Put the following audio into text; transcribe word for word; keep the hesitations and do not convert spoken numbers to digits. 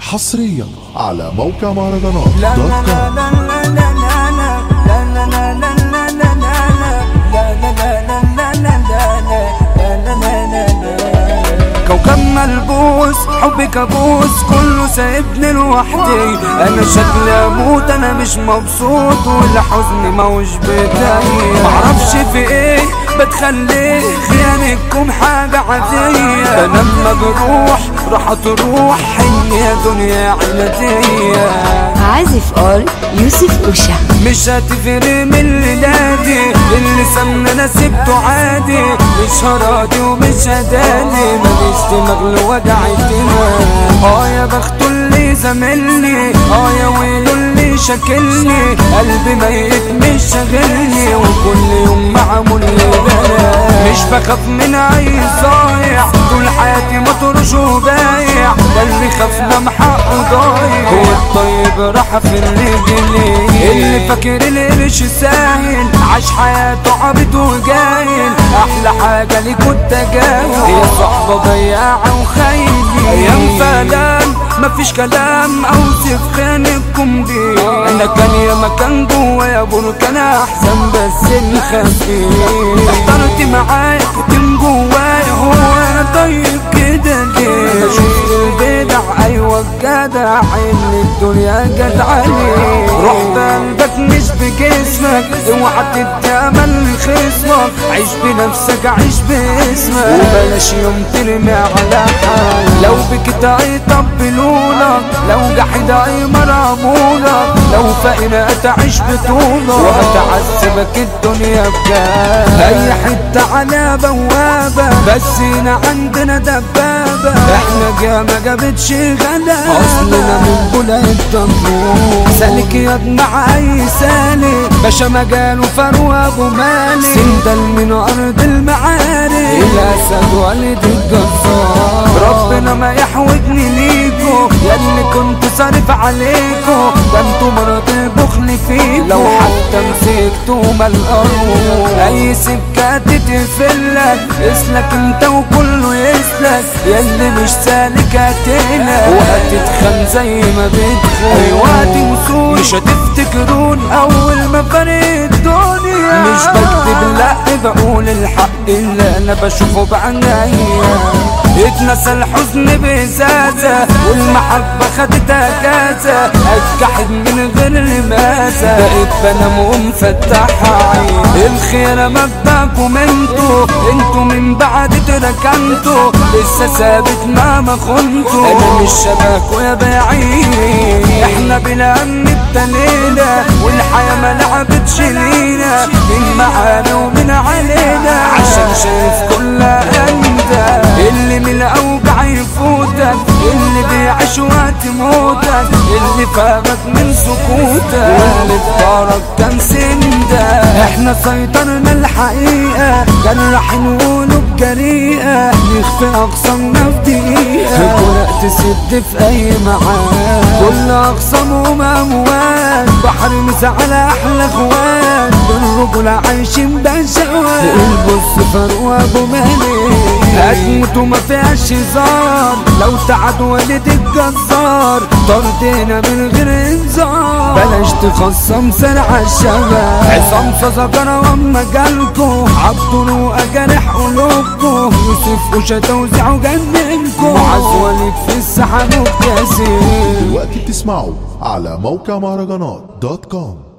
حصريا على موقع مهرجانات لا دوت لا كوم. لا لا لا لا لا لا لا لا لا لا لا لا. كوكب ملبوس حبي كابوس كله سايبني لوحدي، انا شكلي اموت انا مش مبسوط والحزن موش بداية، معرفش في ايه بتخليه خيانتكم حاجة عادية، ده لما بروح راح تروح حن يا دنيا عنادية. عازف اول يوسف اوشا مش هتفرق من اللي نادي اللي سمنا انا سبته عادي، مش هراضي ومش هداني ماليش دماغ لوجعتنا. اه يا بخته اللي زملني، اه يا ويله اللي شاكلني، قلبي ميت مش شاغلني وكل يوم معمول لي بلا. مش بخاف من اي صايع طول حياتي مطرش وبايع، ده اللي خافنا محقه ضايع، هو الطيب راح في الرجلين. اللي فاكر القرش ساهل عاش حياته عبيط وجاهل، احلى حاجه ليك التجاهل هي صحبه ضياعه وخاينه. ايام فلان مفيش كلام اوصف خانقكم بيه، انا كان يا مكان جوايا بركان احسن بس الخفيف. احترت معاك كان جوايا هو انا طيب كده ليه، بشوف البدع ايوه الجدع اللي الدنيا جت عليه. رحت قلبك مش بجسمك اوعى تدي امل لخصمك، عيش بنفسك عيش باسمك وبلاش يوم ترمي على حالك. لو بكيت هيطبلولك، لو جحد هيمرمولك، لو فقنا هتعيش بطولك وهتعذبك الدنيا بجد. اي حته على بوابه بس هنا عندنا دبابه، احنا جا ما جابتش غلا اصلنا من بلاد الدمور. سالك ياض مع اي سالك باشا مجاله فاروق ابو مالك، سندل من ارض المعارك الاسد والد الجزار. ربنا ما يحوجني ليكو ياللي كنت صارف عليكو، ده انتو مرض البخل فيكو لو حتى مسكتوا مالقروب. اي سكه تتقفلك اسلك انت وكله يسلك، ياللي مش سالك هتقلق وهتتخن زي ما بتخون. ايوه هتنسون مش هتفتكرون اول ما فرق الدنيا، مش بكتب لا بقول الحق اللي انا بشوفه بعنايا. اتنسى الحزن بإزازة والمحبة خدت اجازة، اتجحد من غير لمازة بقيت بنام ومفتح عين. الخير مبداكم انتو انتو من بعد تركنتو، لسه ثابت مهما خنتو انا مش شباكو يا بعيد. احنا بلا امن ابتلينا والحياة ما لعبتش لينا، من معانا ومن علينا عشان شايف كل انده. اللي من الاوجع يفوتك، اللي بيعيش وقت موتك، اللي فاهمك من سكوتك واللي بدارك كان سنده. احنا سيطرنا الحقيقه جرحين وقلوب جريئه، نخفي اقسامنا في دقيقه ورق تسد في اي معاد. كل اقسامهم اموات بحر مسا على احلى اخوات، بالرجولة عايشين بشوات. البص فاروق ابو مالك هتموت وما فيهاش هزار، لو تعد والد الجزار طردنا من غير انذار. بلاش تخصم سرع الشباب عصام فزجرة واما جالكو عبدون واجرح قلوبكو، يوسف وشا توزيع جننكو معز وليد في السحاب وكاسين. دلوقتي بتسمعوا على موقع مهرجانات دوت كوم.